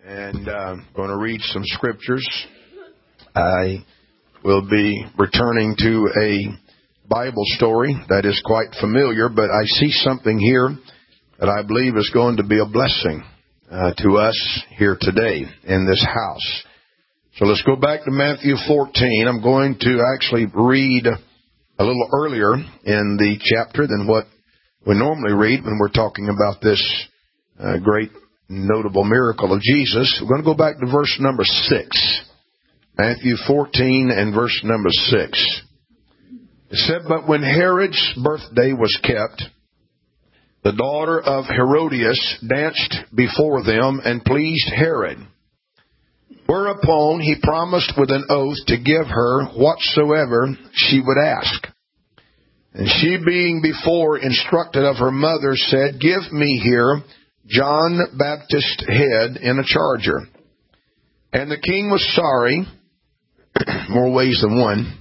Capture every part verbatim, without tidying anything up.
and uh, I'm going to read some scriptures. I will be returning to a Bible story that is quite familiar, but I see something here that I believe is going to be a blessing uh, to us here today in this house. So let's go back to Matthew fourteen. I'm going to actually read a little earlier in the chapter than what we normally read when we're talking about this uh, great notable miracle of Jesus. We're going to go back to verse number six. Matthew fourteen and verse number six. It said, "But when Herod's birthday was kept, the daughter of Herodias danced before them and pleased Herod. Whereupon he promised with an oath to give her whatsoever she would ask. And she, being before instructed of her mother, said, Give me here John Baptist's head in a charger. And the king was sorry," more ways than one,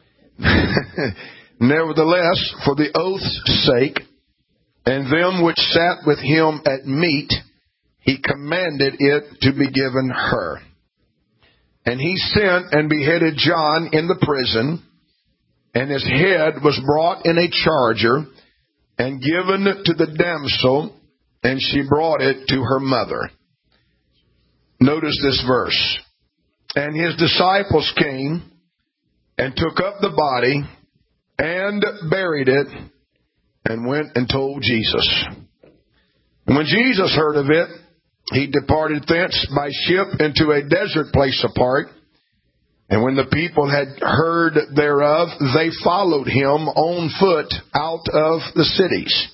"nevertheless, for the oath's sake, and them which sat with him at meat, he commanded it to be given her. And he sent and beheaded John in the prison, and his head was brought in a charger, and given to the damsel, and she brought it to her mother." Notice this verse. "And his disciples came and took up the body and buried it, and went and told Jesus. And when Jesus heard of it, he departed thence by ship into a desert place apart. And when the people had heard thereof, they followed him on foot out of the cities.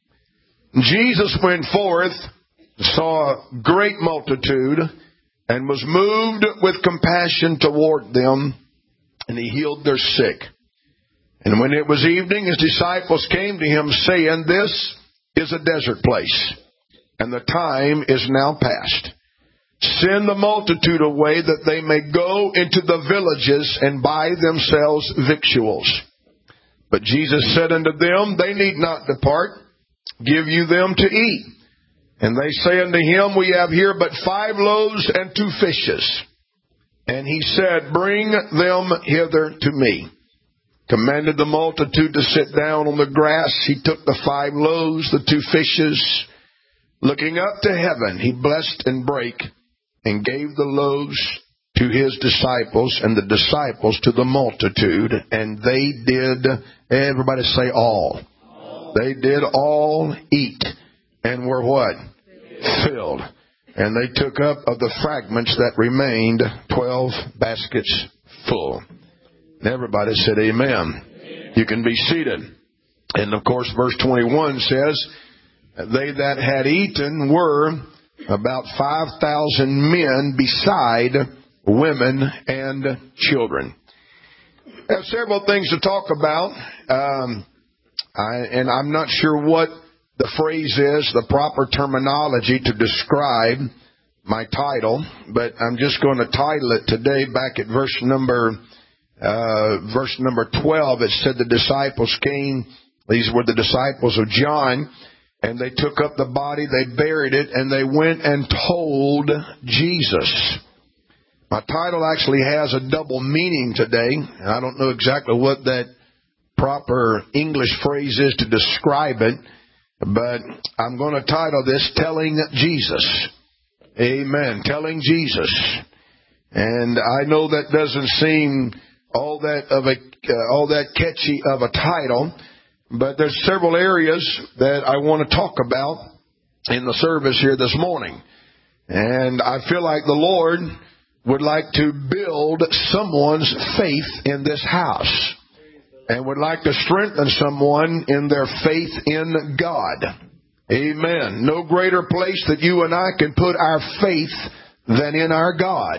Jesus went forth, saw a great multitude, and was moved with compassion toward them, and he healed their sick. And when it was evening, his disciples came to him, saying, This is a desert place, and the time is now past. Send the multitude away, that they may go into the villages and buy themselves victuals. But Jesus said unto them, They need not depart. Give you them to eat. And they say unto him, We have here but five loaves and two fishes. And he said, Bring them hither to me. Commanded the multitude to sit down on the grass. He took the five loaves, the two fishes. Looking up to heaven, he blessed and brake, and gave the loaves to his disciples, and the disciples to the multitude. And they did, everybody say all. all. They did all eat, and were what? Filled. And they took up of the fragments that remained twelve baskets full. And everybody said amen. Amen. You can be seated. And of course, verse twenty-one says, They that had eaten were about five thousand men, beside women and children. I have several things to talk about. Um, I, and I'm not sure what the phrase is, the proper terminology to describe my title, but I'm just going to title it today back at verse number uh, verse number twelve. It said the disciples came. These were the disciples of John, and they took up the body, they buried it, and they went and told Jesus. My title actually has a double meaning today, and I don't know exactly what that proper English phrase is to describe it, but I'm going to title this, Telling Jesus. Amen. Telling Jesus. And I know that doesn't seem all that of a uh, all that catchy of a title, but there's several areas that I want to talk about in the service here this morning. And I feel like the Lord would like to build someone's faith in this house, and would like to strengthen someone in their faith in God. Amen. No greater place that you and I can put our faith than in our God.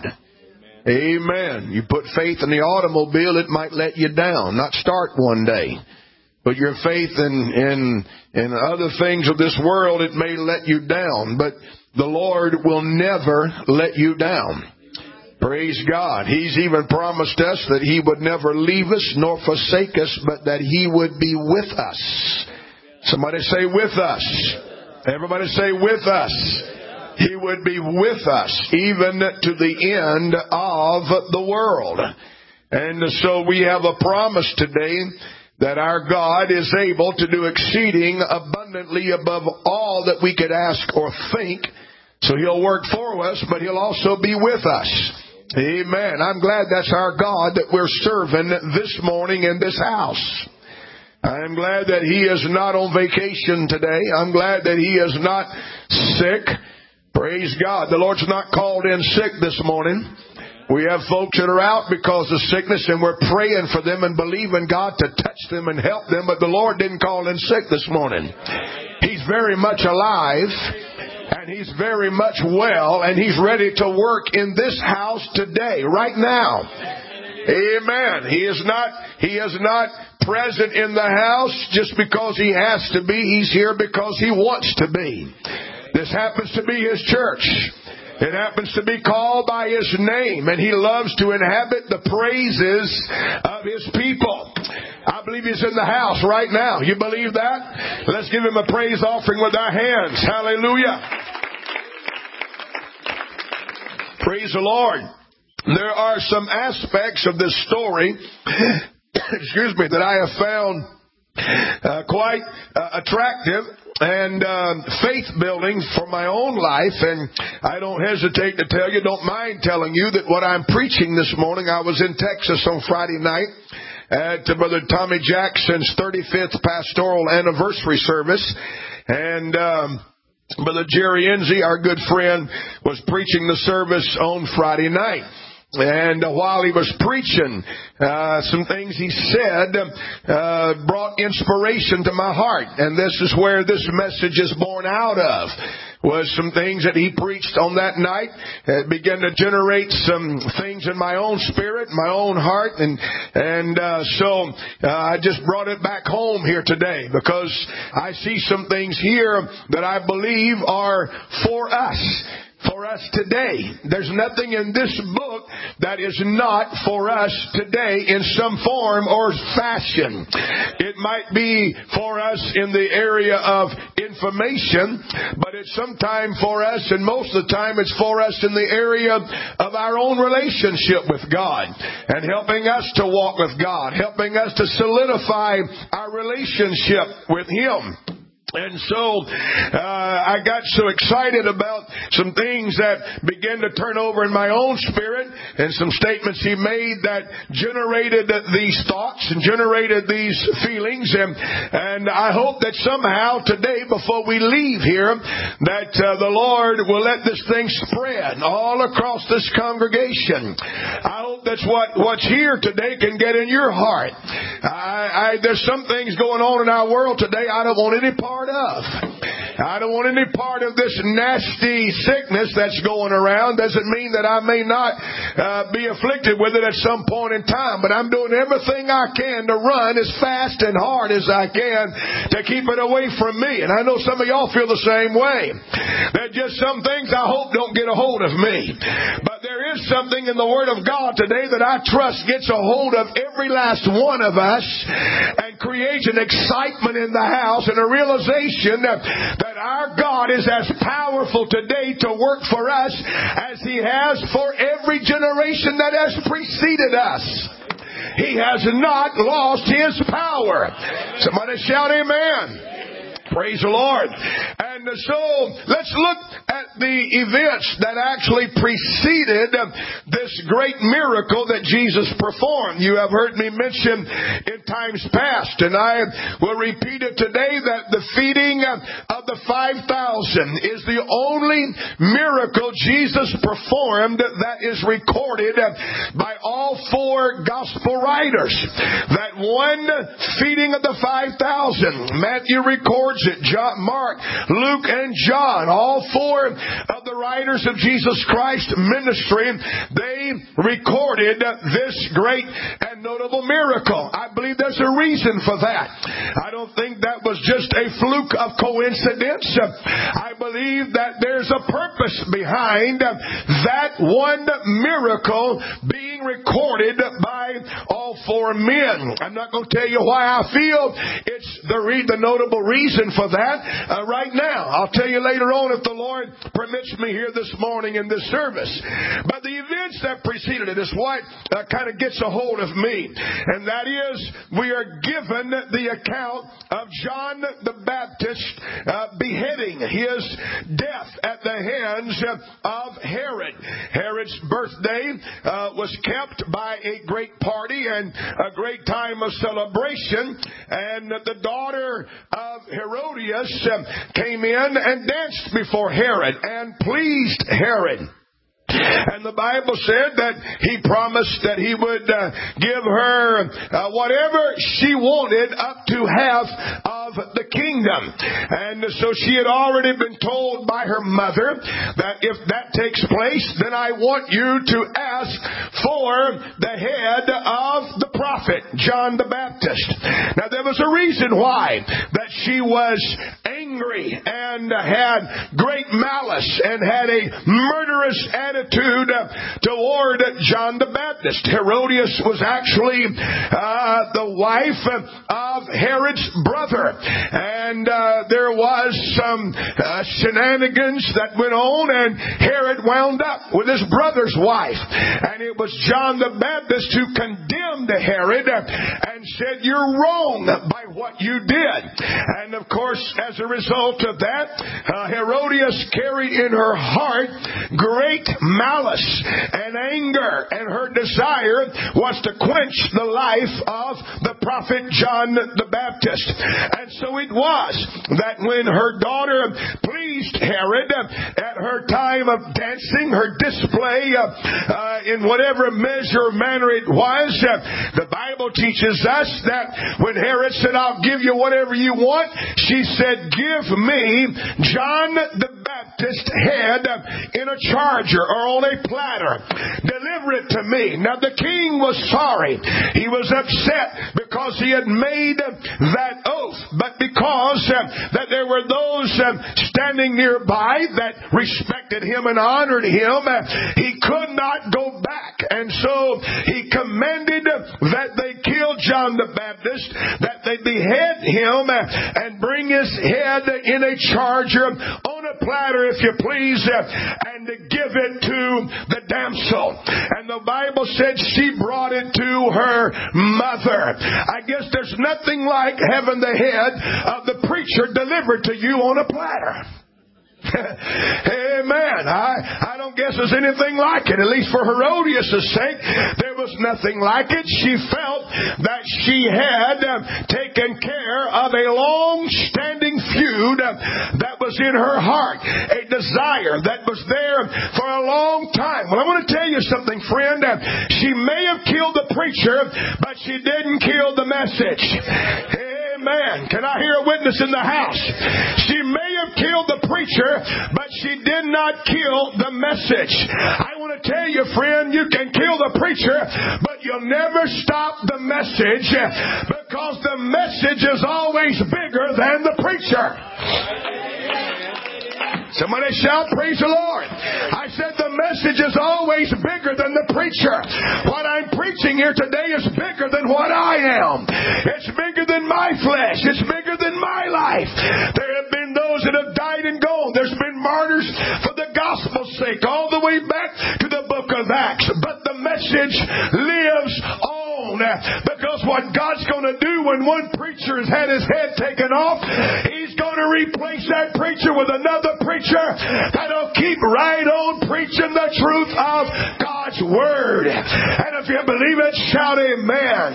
Amen. You put faith in the automobile, it might let you down, not start one day. Put your faith in, in, in other things of this world, it may let you down. But the Lord will never let you down. Praise God. He's even promised us that He would never leave us nor forsake us, but that He would be with us. Somebody say with us. Everybody say with us. He would be with us even to the end of the world. And so we have a promise today that our God is able to do exceeding abundantly above all that we could ask or think. So He'll work for us, but He'll also be with us. Amen. I'm glad that's our God that we're serving this morning in this house. I'm glad that He is not on vacation today. I'm glad that He is not sick. Praise God. The Lord's not called in sick this morning. We have folks that are out because of sickness, and we're praying for them and believing God to touch them and help them. But the Lord didn't call in sick this morning. He's very much alive, and He's very much well, and He's ready to work in this house today, right now. Amen. He is not, He is not present in the house just because He has to be. He's here because He wants to be. This happens to be His church. It happens to be called by His name, and He loves to inhabit the praises of His people. I believe He's in the house right now. You believe that? Let's give Him a praise offering with our hands. Hallelujah. Praise the Lord. There are some aspects of this story, excuse me, that I have found uh, quite uh, attractive and uh, faith-building for my own life. And I don't hesitate to tell you, don't mind telling you, that what I'm preaching this morning, I was in Texas on Friday night at Brother Tommy Jackson's thirty-fifth pastoral anniversary service. And um, Brother Jerry Enzi, our good friend, was preaching the service on Friday night. And uh, while he was preaching, uh, some things he said uh, brought inspiration to my heart. And this is where this message is born out of. Was some things that he preached on that night. It began to generate some things in my own spirit, my own heart. And and uh, so uh, I just brought it back home here today because I see some things here that I believe are for us. For us today. There's nothing in this book that is not for us today in some form or fashion. It might be for us in the area of information, but it's sometimes for us, and most of the time it's for us in the area of our own relationship with God and helping us to walk with God, helping us to solidify our relationship with Him. And so uh, I got so excited about some things that began to turn over in my own spirit and some statements he made that generated these thoughts and generated these feelings. And, and I hope that somehow today, before we leave here, that uh, the Lord will let this thing spread all across this congregation. I hope that's what, what's here today can get in your heart. I, I, there's some things going on in our world today I don't want any part of. I don't want any part of this nasty sickness that's going around. Doesn't mean that I may not uh, be afflicted with it at some point in time, but I'm doing everything I can to run as fast and hard as I can to keep it away from me. And I know some of y'all feel the same way. That just some things I hope don't get a hold of me. But there is something in the Word of God today that I trust gets a hold of every last one of us and creates an excitement in the house and a realization that, that our God is as powerful today to work for us as He has for every generation that has preceded us. He has not lost His power. Somebody shout amen. Praise the Lord. And so let's look at the events that actually preceded this great miracle that Jesus performed. You have heard me mention in times past, and I will repeat it today, that the feeding of the five thousand is the only miracle Jesus performed that is recorded by all four gospel writers. That one feeding of the five thousand, Matthew records it, John, Mark, Luke, and John, all four of the writers of Jesus Christ's ministry, they recorded this great and notable miracle. I believe there's a reason for that. I don't think that was just a fluke of coincidence. I believe that there's a purpose behind that one miracle being recorded by all all four men. I'm not going to tell you why I feel it's the, re- the notable reason for that uh, right now. I'll tell you later on if the Lord permits me here this morning in this service. But the events that preceded it is what uh, kind of gets a hold of me. And that is, we are given the account of John the Baptist uh, beheading, his death at the hands of Herod. Herod's birthday uh, was kept by a great party and a great time of celebration. And the daughter of Herodias uh, came in and danced before Herod and pleased Herod. And the Bible said that he promised that he would uh, give her uh, whatever she wanted up to half of the kingdom. And so she had already been told by her mother that if that takes place, then I want you to ask for the head of the prophet, John the Baptist. Now there was a reason why that she was angry and had great malice and had a murderous attitude toward John the Baptist. Herodias was actually uh, the wife of Herod's brother. And uh, there was some uh, shenanigans that went on, and Herod wound up with his brother's wife. And it was John the Baptist who condemned Herod and said, "You're wrong by what you did." And of course, as a result of that, uh, Herodias carried in her heart great malice and anger, and her desire was to quench the life of the prophet John the Baptist. And so it was that when her daughter pleased Herod at her time of dancing, her display uh, uh, in whatever measure or manner it was, uh, the Bible teaches us that when Herod said, "I'll give you whatever you want," she said, "Give me John the Baptist head in a charger or on a platter. Deliver it to me." Now the king was sorry. He was upset because he had made that oath, but because uh, that there were those uh, standing nearby that respected him and honored him, uh, he could not go back. And so he commanded that they kill John the Baptist, that they behead him uh, and bring his head in a charger on a platter, if you please, uh, and to give it to the damsel. And the Bible said she brought it to her mother. I guess there's nothing like having the head of the preacher delivered to you on a platter. Amen. I, I don't guess there's anything like it. At least for Herodias' sake, there was nothing like it. She felt that she had uh, taken care of a long-standing feud uh, that was in her heart, a desire that was there for a long time. Well, I want to tell you something, friend. Uh, she may have killed the preacher, but she didn't kill the message. Amen. Can I hear a witness in the house? She may have killed the preacher, but she did not kill the message. I want to tell you, friend, you can kill the preacher, but you'll never stop the message, because the message is always bigger than the preacher. Somebody shout, "Praise the Lord." I said the message is always bigger than the preacher. What I'm preaching here today is bigger than what I am. It's bigger than my flesh. It's bigger than my life. There have been those that have died and gone. There's been martyrs for the gospel's sake all the way back to the book of Acts. But the message lives on, because what God's going to do when one preacher has had his head taken off, He's going to replace that preacher with another preacher that'll keep right on preaching the truth of God's Word. And if you believe it, shout amen.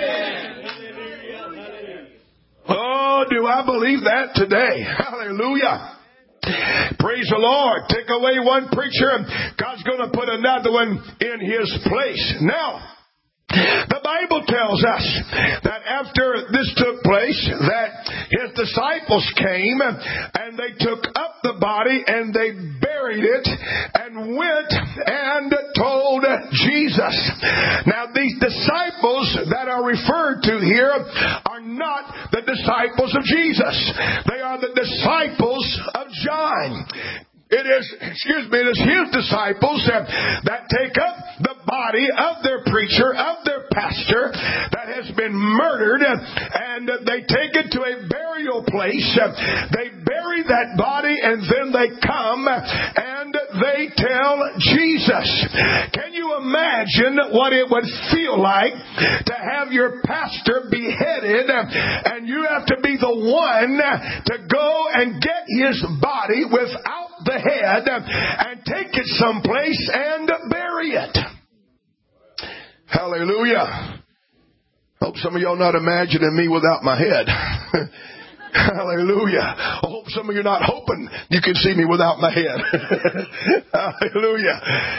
Oh, do I believe that today? Hallelujah. Praise the Lord. Take away one preacher, God's going to put another one in his place. Now, the Bible tells us that after this took place, that his disciples came and they took up the body and they buried it and went and told Jesus. Now these disciples that are referred to here are not the disciples of Jesus. They are the disciples of John. It is, excuse me, it is his disciples that, that take up the body of their preacher, of their pastor that has been murdered, and they take it to a burial place. They bury that body, and then they come and they tell Jesus. Can you imagine what it would feel like to have your pastor beheaded, and you have to be the one to go and get his body without the head and take it someplace and bury it? Hallelujah. Hope some of y'all not imagining me without my head. Hallelujah. I hope some of you are not hoping you can see me without my head. Hallelujah.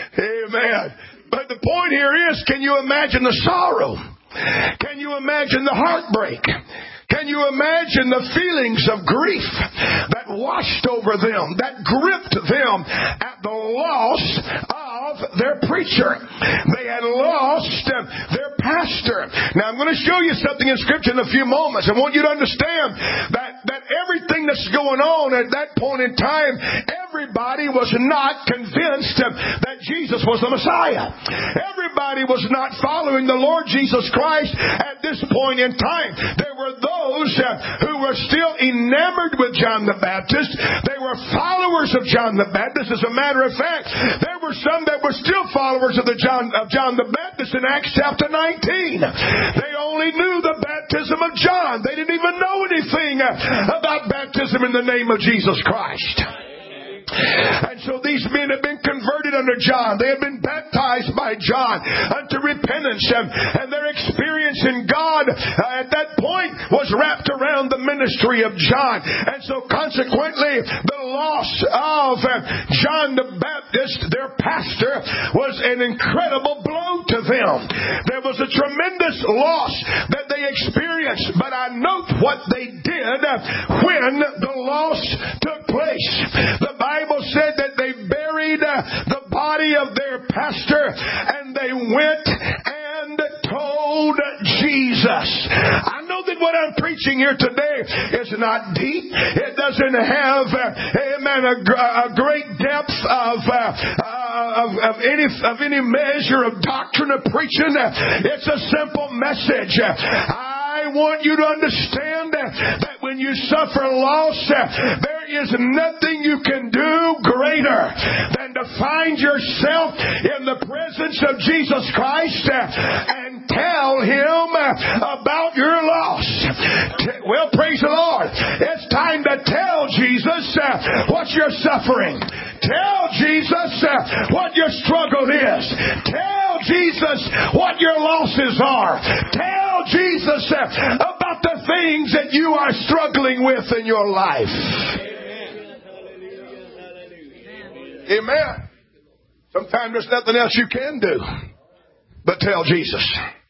Amen. But the point here is, can you imagine the sorrow? Can you imagine the heartbreak? Can you imagine the feelings of grief that washed over them, that gripped them at the loss of their preacher? They had lost their pastor. Now, I'm going to show you something in Scripture in a few moments. I want you to understand that, that everything that's going on at that point in time, everybody was not convinced that Jesus was the Messiah. Everybody was not following the Lord Jesus Christ at this point in time. There were those who were still enamored with John the Baptist. They were followers of John the Baptist. As a matter of fact, there were some that were still followers of the John of John the Baptist in Acts chapter nineteen. They only knew the baptism of John. They didn't even know anything about baptism in the name of Jesus Christ. And so these men had been converted under John. They had been baptized by John unto repentance. And, and their experience in God uh, at that point was wrapped around the ministry of John. And so consequently, the loss of uh, John the Baptist, their pastor, was an incredible blow to them. There was a tremendous loss that they experienced. But I note what they did when the loss took place. The Bible said that they buried the body of their pastor, and they went and told Jesus. I know that what I'm preaching here today is not deep. It doesn't have, uh, amen, a, a great depth of, uh, uh, of, of any of any measure of doctrine of preaching. It's a simple message. I want you to understand that when you suffer loss, there is nothing you can do greater than to find yourself in the presence of Jesus Christ and tell Him about your loss. Well, praise the Lord. It's time to tell Jesus what you're suffering. Tell Jesus what your struggle is. Tell Jesus what your losses are. Tell Jesus about the things that you are struggling with in your life. Amen. Sometimes there's nothing else you can do but tell Jesus.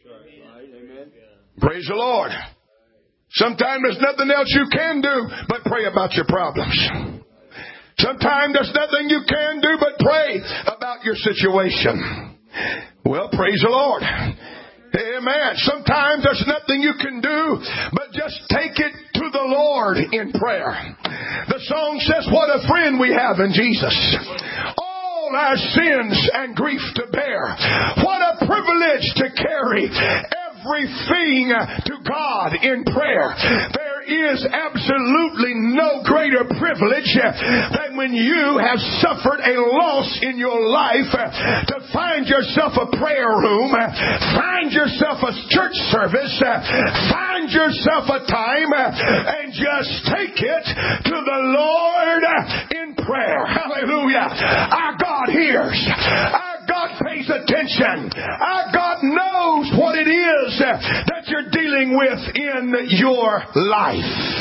Praise the Lord. Sometimes there's nothing else you can do but pray about your problems. Sometimes there's nothing you can do but pray about your situation. Well, praise the Lord. Amen. Sometimes there's nothing you can do but just take it to the Lord in prayer. The song says, what a friend we have in Jesus. All our sins and grief to bear. What a privilege to carry everything to God in prayer. There is absolutely no greater privilege than when you have suffered a loss in your life to find yourself a prayer room, find yourself a church service, find yourself a time and just take it to the Lord in prayer. Hallelujah. Our God hears. Our God pays attention. Our God knows what it is that you're dealing with in your life.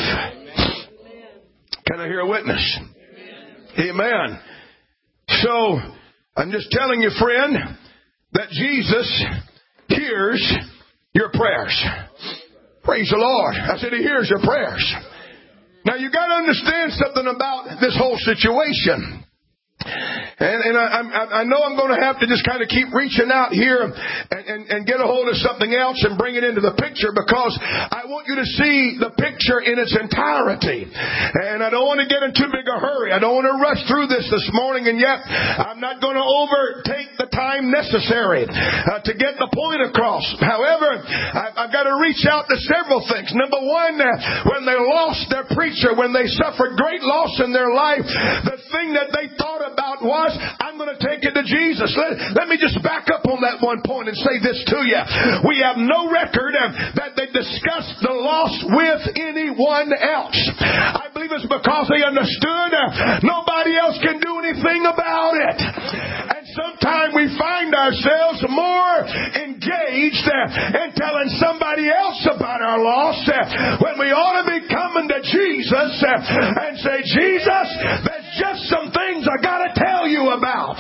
Can I hear a witness? Amen. So, I'm just telling you, friend, that Jesus hears your prayers. Praise the Lord. I said He hears your prayers. Now, you got to understand something about this whole situation. And, and I, I, I know I'm going to have to just kind of keep reaching out here and, and, and get a hold of something else and bring it into the picture, because I want you to see the picture in its entirety. And I don't want to get in too big a hurry. I don't want to rush through this this morning, and yet I'm not going to overtake the time necessary uh, to get the point across. However, I, I've got to reach out to several things. Number one, uh, when they lost their preacher, when they suffered great loss in their life, the thing that they thought about was, I'm going to take it to Jesus. Let, let me just back up on that one point and say this to you. We have no record uh, that they discussed the loss with anyone else. I believe it's because they understood uh, nobody else can do anything about it. And sometimes we find ourselves more engaged uh, in telling somebody else about our loss uh, when we ought to be coming to Jesus uh, and say, Jesus, there's just some things I got to tell you about.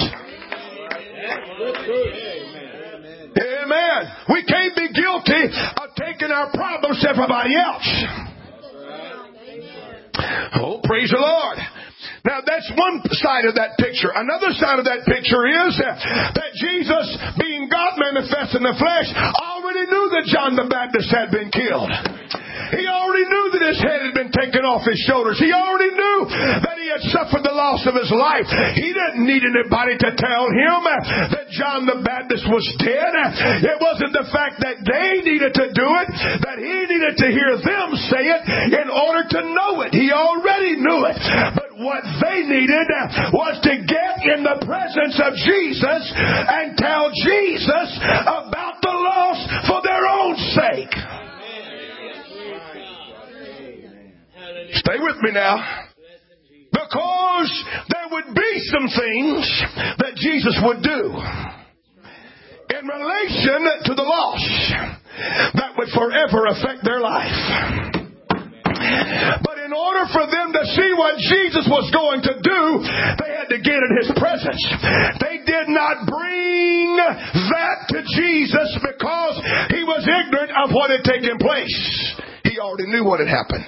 Amen. We can't be guilty of taking our problems to everybody else. Oh, praise the Lord. Now, that's one side of that picture. Another side of that picture is uh, that Jesus, being God manifest in the flesh, already knew that John the Baptist had been killed. He already knew that his head had been taken off his shoulders. He already knew that he had suffered the loss of his life. He didn't need anybody to tell him uh, that John the Baptist was dead. It wasn't the fact that they needed to do it, that he needed to hear them say it in order to know it. He already knew it. But what they needed was to get in the presence of Jesus and tell Jesus about the loss for their own sake. Stay with me now. Because there would be some things that Jesus would do in relation to the loss that would forever affect their life. But in order for them to see what Jesus was going to do, they had to get in His presence. They did not bring that to Jesus because He was ignorant of what had taken place. He already knew what had happened.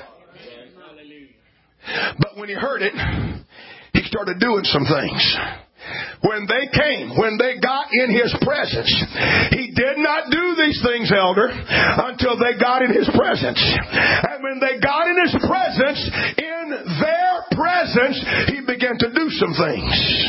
But when He heard it, He started doing some things. When they came, when they got in His presence, He did not do these things, elder, until they got in His presence. And when they got in His presence, in their presence, He began to do some things.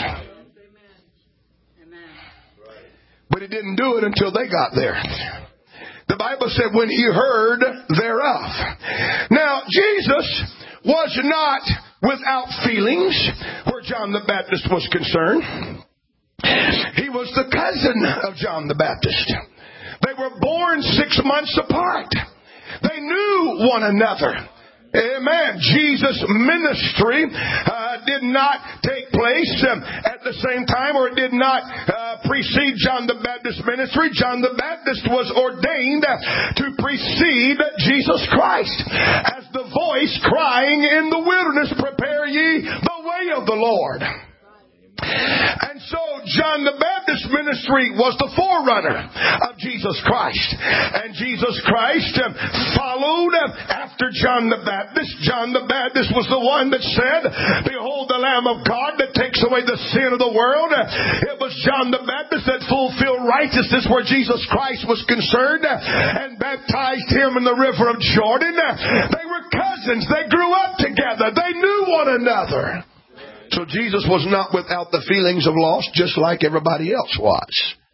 Amen. But He didn't do it until they got there. The Bible said when He heard thereof. Now, Jesus was not without feelings where John the Baptist was concerned. He was the cousin of John the Baptist. They were born six months apart. They knew one another. Amen. Jesus' ministry uh, did not take place um, at the same time, or it did not uh, precede John the Baptist's ministry. John the Baptist was ordained uh, to precede Jesus Christ as the voice crying in the wilderness, prepare ye the way of the Lord. And so John the Baptist's ministry was the forerunner of Jesus Christ. And Jesus Christ um, followed um, after John the Baptist. John the Baptist was the one that said, behold the Lamb of God that takes away the sin of the world. It was John the Baptist that fulfilled righteousness where Jesus Christ was concerned and baptized Him in the river of Jordan. They were cousins. They grew up together. They knew one another. So Jesus was not without the feelings of loss, just like everybody else was.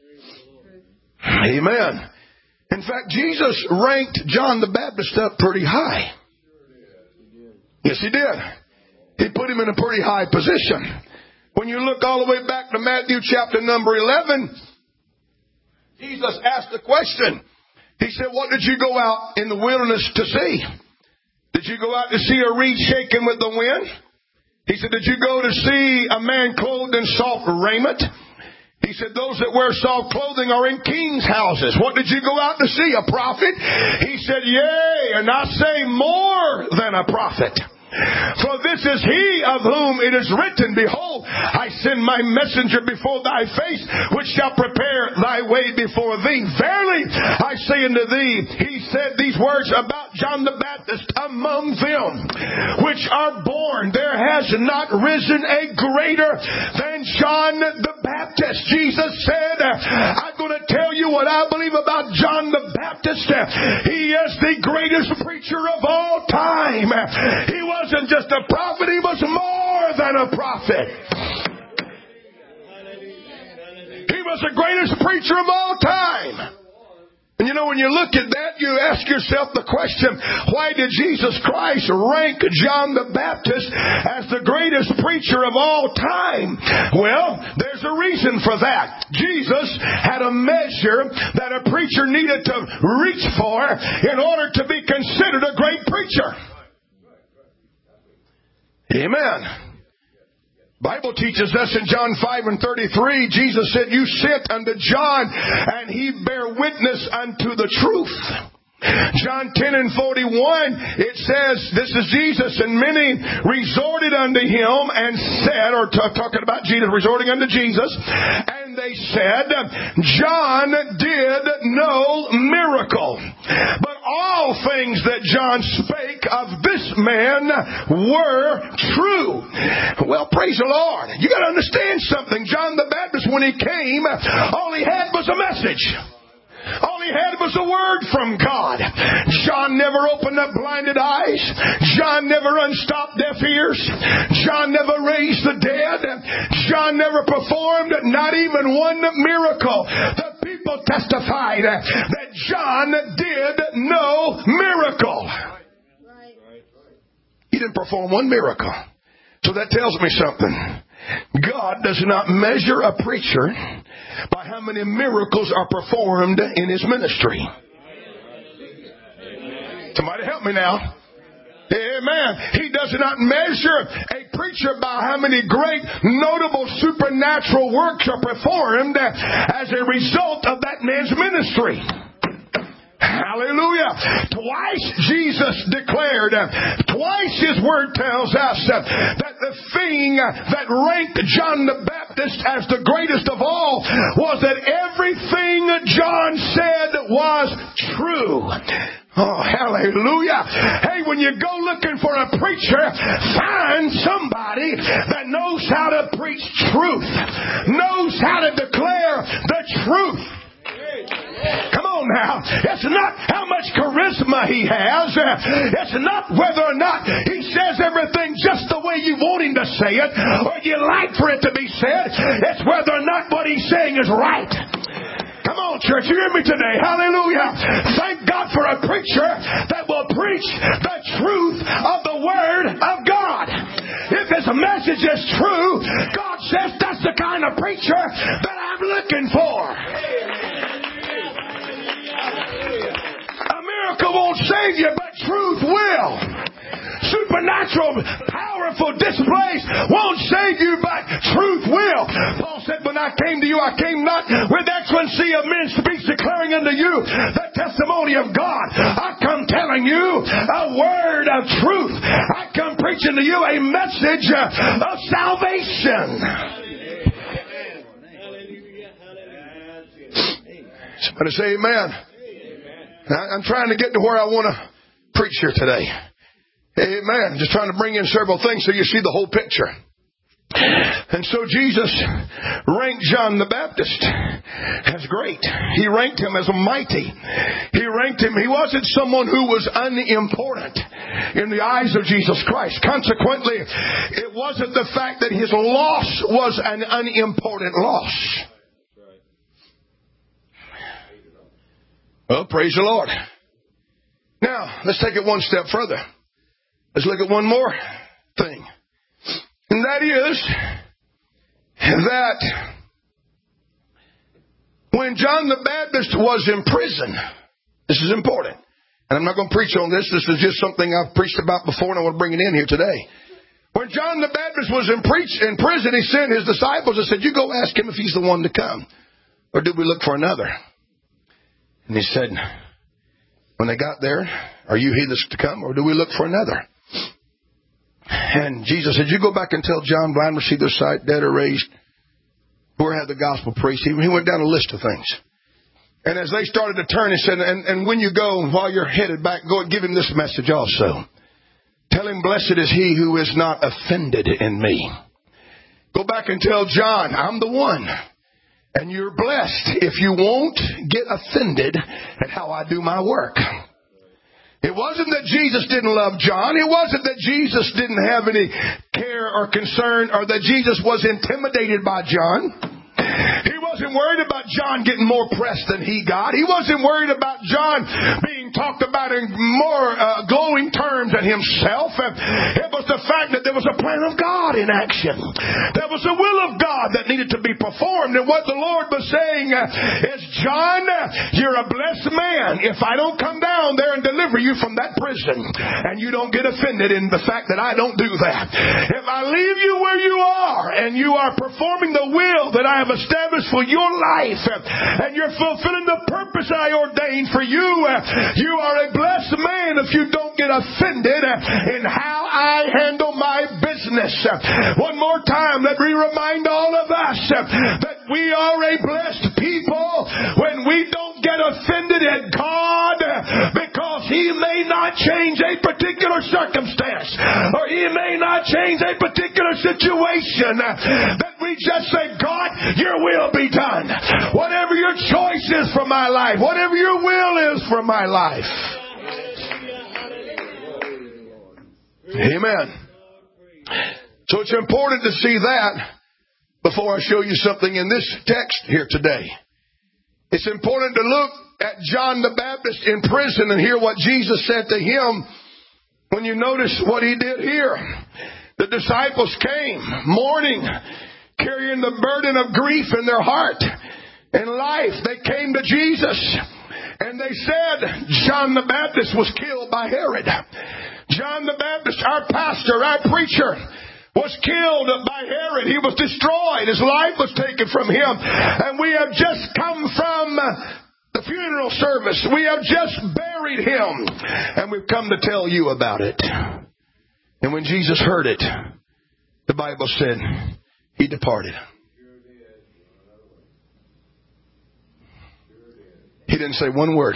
Amen. In fact, Jesus ranked John the Baptist up pretty high. Yes, He did. He put him in a pretty high position. When you look all the way back to Matthew chapter number eleven, Jesus asked a question. He said, what did you go out in the wilderness to see? Did you go out to see a reed shaken with the wind? He said, did you go to see a man clothed in soft raiment? He said, those that wear soft clothing are in kings' houses. What did you go out to see? A prophet? He said, yea, and I say more than a prophet. For this is he of whom it is written, behold, I send my messenger before thy face, which shall prepare thy way before thee. Verily, I say unto thee, he said these words about John the Baptist, among them which are born, there has not risen a greater than John the Baptist. Jesus said, I'm going to tell you what I believe about John the Baptist. He is the greatest preacher of all time. He was wasn't just a prophet, he was more than a prophet. He was the greatest preacher of all time. And you know, when you look at that, you ask yourself the question, why did Jesus Christ rank John the Baptist as the greatest preacher of all time? Well, there's a reason for that. Jesus had a measure that a preacher needed to reach for in order to be considered a great preacher. Amen. Bible teaches us in John five and thirty-three, Jesus said, you sent unto John, and he bare witness unto the truth. John ten and forty-one, it says, this is Jesus, and many resorted unto him and said, or t- talking about Jesus, resorting unto Jesus, and they said, John did no miracle, but all things that John spake of this man were true. Well, praise the Lord. You got to understand something. John the Baptist, when he came, all he had was a message. All he had was a word from God. John never opened up blinded eyes. John never unstopped deaf ears. John never raised the dead. John never performed not even one miracle. The people testified that John did no miracle. He didn't perform one miracle. So that tells me something. God does not measure a preacher by how many miracles are performed in his ministry. Somebody help me now. Amen. He does not measure a preacher by how many great, notable supernatural works are performed as a result of that man's ministry. Hallelujah. Twice Jesus declared, twice his word tells us that the thing that ranked John the Baptist as the greatest of all was that everything John said was true. Oh, hallelujah. Hey, when you go looking for a preacher, find somebody that knows how to preach truth, knows how to declare the truth. Come on now. It's not how much charisma he has. It's not whether or not he says everything just the way you want him to say it or you like for it to be said. It's whether or not what he's saying is right. Come on, church. You hear me today? Hallelujah. Thank God for a preacher that will preach the truth of the Word of God. If his message is true, God says that's the kind of preacher that I'm looking for. A miracle won't save you, but truth will. Supernatural, powerful displays won't save you, but truth will. Paul said, when I came to you, I came not with excellency of men's speech, declaring unto you the testimony of God. I come telling you a word of truth. I come preaching to you a message of salvation. Somebody say amen. I'm trying to get to where I want to preach here today. Amen. Just trying to bring in several things so you see the whole picture. And so Jesus ranked John the Baptist as great. He ranked him as mighty. He ranked him. He wasn't someone who was unimportant in the eyes of Jesus Christ. Consequently, it wasn't the fact that his loss was an unimportant loss. Well, praise the Lord. Now, let's take it one step further. Let's look at one more thing. And that is that when John the Baptist was in prison, this is important. And I'm not going to preach on this. This is just something I've preached about before, and I want to bring it in here today. When John the Baptist was in, preach, in prison, he sent his disciples and said, you go ask him if he's the one to come. Or did we look for another? And he said, when they got there, are you he that's to come, or do we look for another? And Jesus said, you go back and tell John, blind receive their sight, dead are raised, poor have the gospel preached. He went down a list of things. And as they started to turn, he said, and, and when you go, while you're headed back, go and give him this message also. Tell him, blessed is he who is not offended in me. Go back and tell John, I'm the one. And you're blessed if you won't get offended at how I do my work. It wasn't that Jesus didn't love John. It wasn't that Jesus didn't have any care or concern, or that Jesus was intimidated by John. He wasn't worried about John getting more press than he got. He wasn't worried about John being talked about in more uh, glowing terms than himself. It was the fact that there was a plan of God in action. There was a will of God that needed to be performed. And what the Lord was saying uh, is, John, you're a blessed man if I don't come down there and deliver you from that prison. And you don't get offended in the fact that I don't do that. If I leave you where you are and you are performing the will that I have established for your life and you're fulfilling the purpose I ordained for you, you are a blessed man if you don't get offended in how I handle my business. One more time, let me remind all of us that we are a blessed people when we don't get offended at God because He may not change a particular circumstance or He may not change a particular situation. That we just say, God, your will be done. Whatever your choice is for my life, whatever your will is for my life. Amen. So it's important to see that before I show you something in this text here today. It's important to look at John the Baptist in prison and hear what Jesus said to him when you notice what He did here. The disciples came mourning, carrying the burden of grief in their heart and life. They came to Jesus and they said, John the Baptist was killed by Herod. John the Baptist, our pastor, our preacher, was killed by Herod. He was destroyed. His life was taken from him. And we have just come from the funeral service. We have just buried him. And we've come to tell you about it. And when Jesus heard it, the Bible said, He departed. He didn't say one word.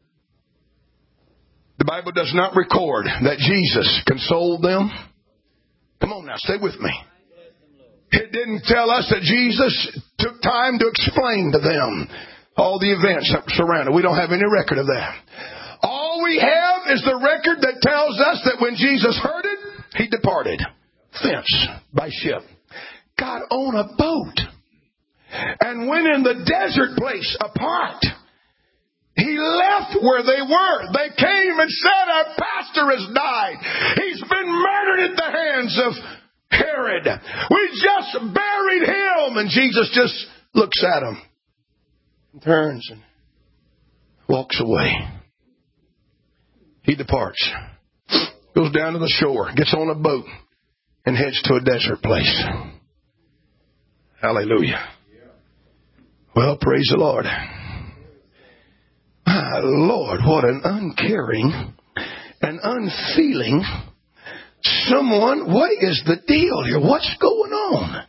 The Bible does not record that Jesus consoled them. Come on now, stay with me. It didn't tell us that Jesus took time to explain to them all the events that surrounded. We don't have any record of that. All we have is the record that tells us that when Jesus heard it, He departed. Thence by ship. Got on a boat and went in the desert place apart. He left where they were. They came and said, our pastor has died. He's been murdered at the hands of Herod. We just buried him. And Jesus just looks at him, turns and walks away. He departs, goes down to the shore, gets on a boat, and heads to a desert place. Hallelujah. Well, praise the Lord. My Lord, what an uncaring and unfeeling someone. What is the deal here? What's going on?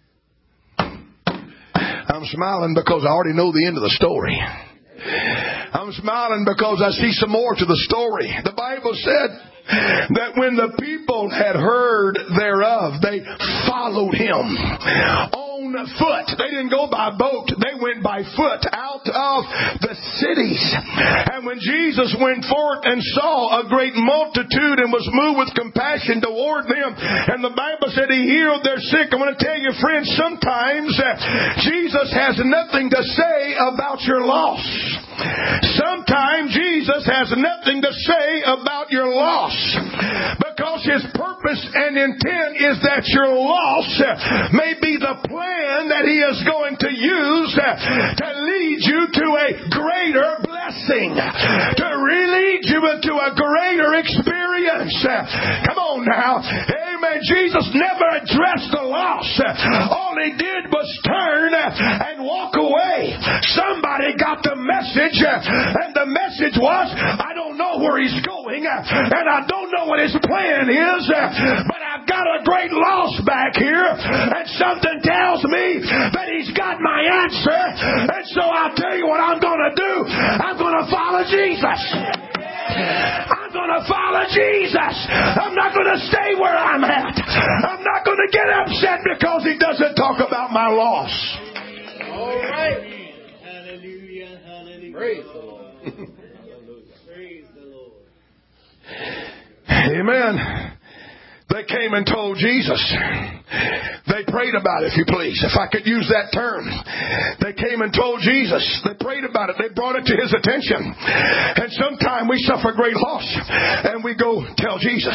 I'm smiling because I already know the end of the story. I'm smiling because I see some more to the story. The Bible said that when the people had heard thereof, they followed Him on foot. They didn't go by boat. They went by foot out of the cities. And when Jesus went forth and saw a great multitude and was moved with compassion toward them, and the Bible said He healed their sick. I want to tell you, friends, sometimes uh, Jesus has nothing to say about your loss. Sometimes Jesus has nothing to say about your loss, because His purpose and intent is that your loss may be the plan that He is going to use to lead you to a greater blessing, to lead you into a greater experience. Come on now. Amen. Jesus never addressed the loss. All He did was turn and walk away. Somebody got the message, and the message was, I don't know where He's going, and I don't know what His plan is, but I've got a great loss back here, and something tells me that He's got my answer, and so I'll tell you what I'm going to do. I'm going to follow Jesus. I'm going to follow Jesus. I'm not going to stay where I'm at. I'm not going to get upset because He doesn't talk about my loss. All right. Hallelujah. Hallelujah. Praise the Lord. Praise the Lord. Amen. They came and told Jesus. They prayed about it, if you please, if I could use that term. They came and told Jesus. They prayed about it. They brought it to His attention. And sometime we suffer great loss and we go tell Jesus.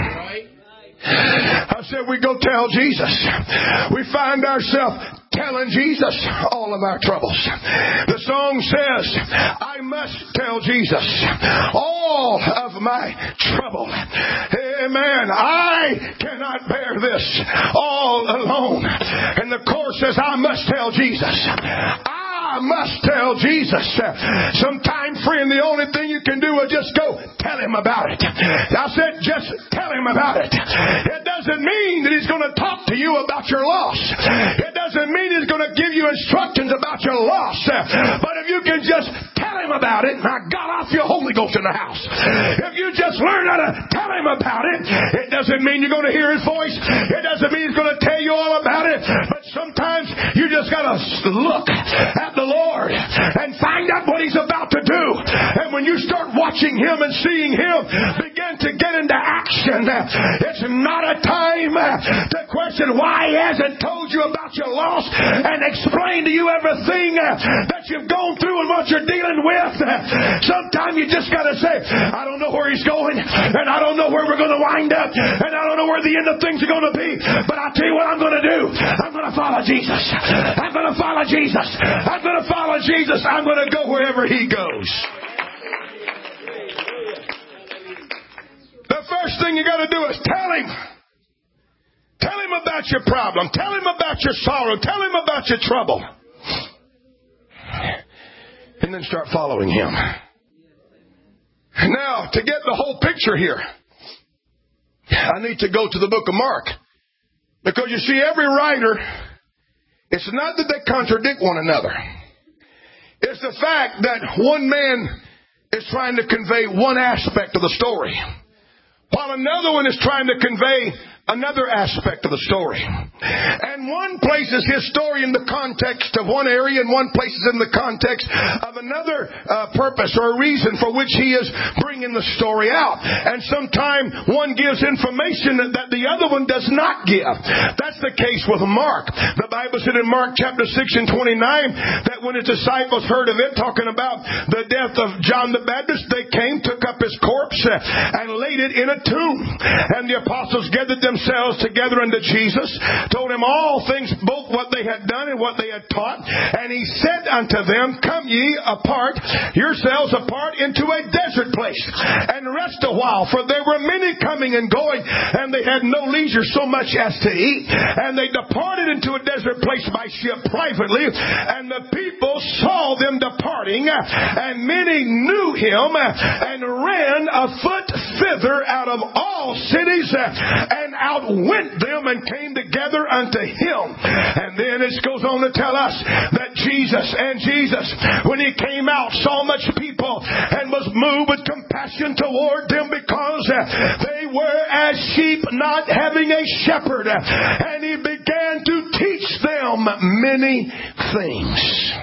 I said we go tell Jesus. We find ourselves telling Jesus all of our troubles. The song says, I must tell Jesus all of my trouble. Amen. I cannot bear this all alone. And the chorus says, I must tell Jesus. I must tell Jesus. Sometime, friend, the only thing you can do is just go tell Him about it. I said, just tell Him about it. It doesn't mean that He's going to talk to you about your loss. It doesn't mean He's going to give you instructions about your loss. But if you can just tell Him about it, my God, I feel Holy Ghost in the house. If you just learn how to tell Him about it, it doesn't mean you're going to hear His voice. It doesn't mean He's going to tell you all about it. But sometimes you just got to look at the Lord and find out what He's about to do. And when you start watching Him and seeing Him begin to get into action, it's not a time to question why He hasn't told you about your loss and explained to you everything that you've gone through and what you're dealing with. Sometimes you just got to say, I don't know where He's going, and I don't know where we're going to wind up, and I don't know where the end of things are going to be, but I'll tell you what I'm going to do. I'm going to follow Jesus. I'm going to follow Jesus. I'm going to follow Jesus. I'm going to go wherever He goes. The first thing you got to do is tell Him. Tell Him about your problem. Tell Him about your sorrow. Tell Him about your trouble. And then start following Him. Now, to get the whole picture here, I need to go to the book of Mark. Because you see, every writer, it's not that they contradict one another. It's the fact that one man is trying to convey one aspect of the story, while another one is trying to convey another aspect of the story. And one places his story in the context of one area, and one places in the context of another uh, purpose or reason for which he is bringing the story out. And sometimes one gives information that the other one does not give. That's the case with Mark. The Bible said in Mark chapter six and twenty-nine that when his disciples heard of it, talking about the death of John the Baptist, they came, took up his corpse, and laid it in a tomb. And the apostles gathered them themselves together unto Jesus, told Him all things, both what they had done and what they had taught. And He said unto them, come ye apart, yourselves apart into a desert place, and rest a while. For there were many coming and going, and they had no leisure so much as to eat. And they departed into a desert place by ship privately. And the people saw them departing, and many knew Him, and ran afoot thither out of all cities, and outwent them and came together unto Him. And then it goes on to tell us that Jesus and Jesus, when He came out, saw much people and was moved with compassion toward them, because they were as sheep not having a shepherd. And He began to teach them many things.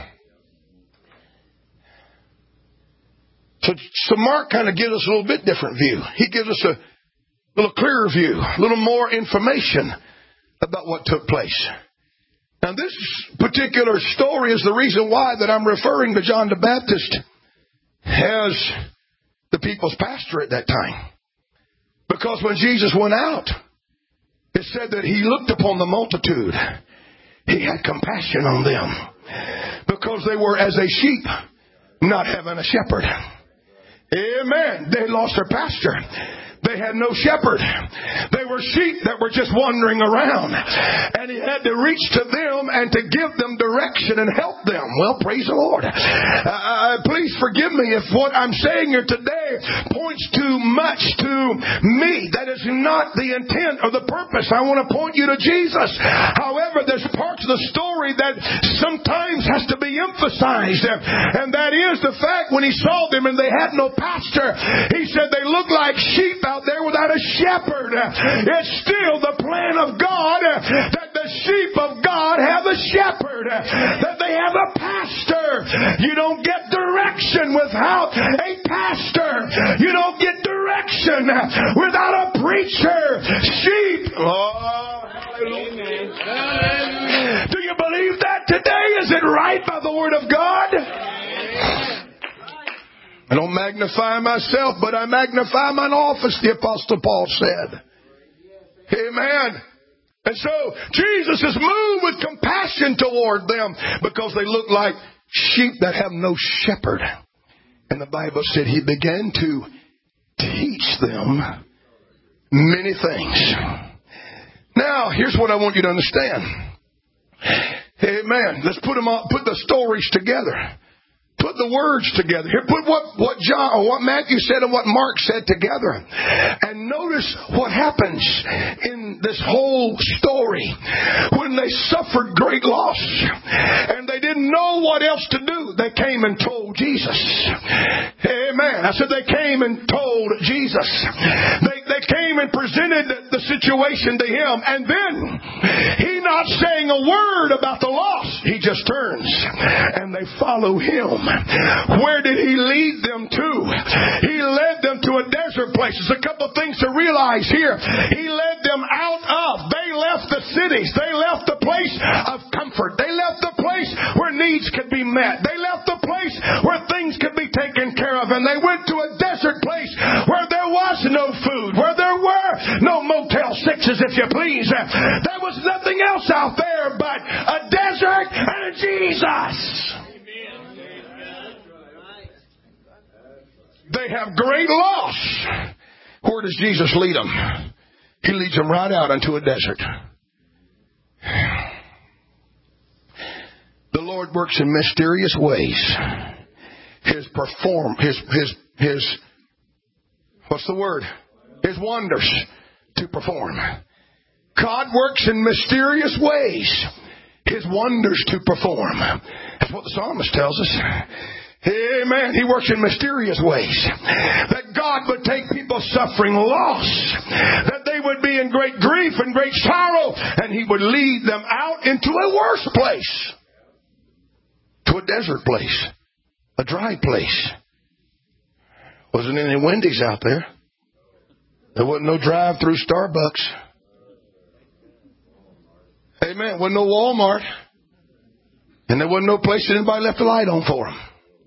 So, so Mark kind of gives us a little bit different view. He gives us a A little clearer view, a little more information about what took place. Now, this particular story is the reason why that I'm referring to John the Baptist as the people's pastor at that time. Because when Jesus went out, it said that He looked upon the multitude. He had compassion on them because they were as a sheep, not having a shepherd. Amen. They lost their pastor. They had no shepherd. They were sheep that were just wandering around. And He had to reach to them and to give them direction and help them. Well, praise the Lord. Uh, please forgive me if what I'm saying here today points too much to me. That is not the intent or the purpose. I want to point you to Jesus. However, there's parts of the story that sometimes has to be emphasized. And that is the fact when He saw them and they had no pastor, He said they looked like sheep out there without a shepherd. It's still the plan of God that the sheep of God have a shepherd, that they have a pastor. You don't get direction without a pastor. You don't get direction without a preacher. Sheep. Oh, hallelujah. today? Is it right by the Word of God? I don't magnify myself, but I magnify mine office, the Apostle Paul said. Amen. And so Jesus is moved with compassion toward them because they look like sheep that have no shepherd. And the Bible said he began to teach them many things. Now, here's what I want you to understand. Amen. Let's put them all, put the stories together. Put the words together. Here, put what, what John or what Matthew said and what Mark said together. And notice what happens in this whole story. When they suffered great loss and they didn't know what else to do, they came and told Jesus. Amen. I said they came and told Jesus. They, they came and presented the situation to him. And then he not saying a word about the loss. He just turns and they follow him. Where did he lead them to? He led them to a desert place. There's a couple of things to realize here. He led them out of. They left the cities. They left the place of comfort. They left the place where needs could be met. They left the place where things could be taken care of. And they went to a desert place where there was no food, where there were no Motel Sixes, if you please. There was nothing else out there but a desert and a Jesus. They have great loss. Where does Jesus lead them? He leads them right out into a desert. The Lord works in mysterious ways. His perform, his, his, his, what's the word? His wonders to perform. God works in mysterious ways. His wonders to perform. That's what the psalmist tells us. Amen. He works in mysterious ways. That God would take people suffering loss. That they would be in great grief and great sorrow. And He would lead them out into a worse place. To a desert place. A dry place. Wasn't any Wendy's out there. There wasn't no drive-through Starbucks. Amen. Wasn't no Walmart. And there wasn't no place that anybody left the light on for them.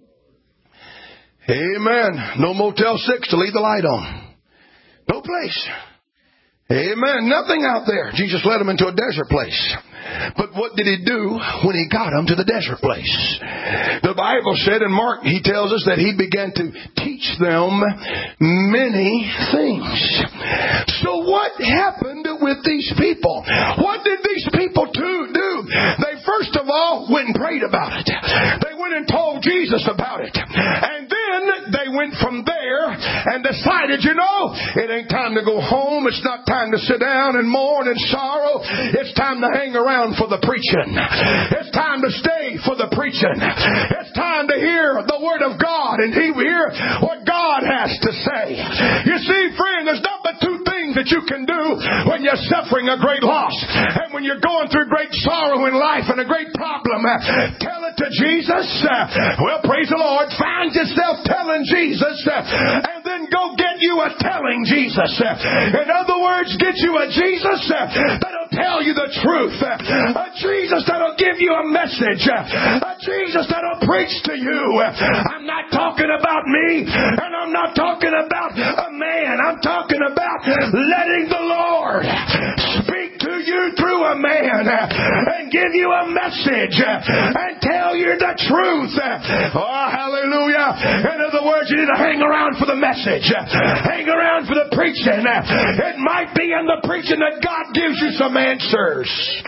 Amen. No Motel Six to leave the light on. No place. Amen. Nothing out there. Jesus led them into a desert place. But what did He do when He got them to the desert place? The Bible said in Mark, He tells us that He began to teach them many things. So what happened with these people? What did these people do? They first of all went and prayed about it. They went and told Jesus about it. And then they went from there and decided, you know, it ain't time to go home. It's not time to sit down and mourn and sorrow. It's time to hang around for the preaching. It's time to stay for the preaching. It's time to hear the Word of God and hear what God has to say. You see, friend, there's not but two things that you can do when you're suffering a great loss and when you're going through great sorrow in life and a great problem. Tell it to Jesus. Well, praise the Lord. Find yourself telling Jesus and then go get you a telling Jesus. In other words, get you a Jesus that'll tell you the truth. A Jesus that'll give you a message. A Jesus that'll preach to you. I'm not talking about me, and I'm not talking about a man. I'm talking about letting the Lord speak to you through a man and give you a message and tell you the truth. Oh, hallelujah. In other words, you need to hang around for the message. Hang around for the preaching. It might be in the preaching that God gives you some answers.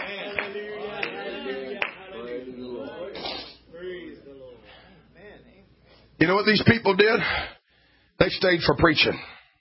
You know what these people did? They stayed for preaching.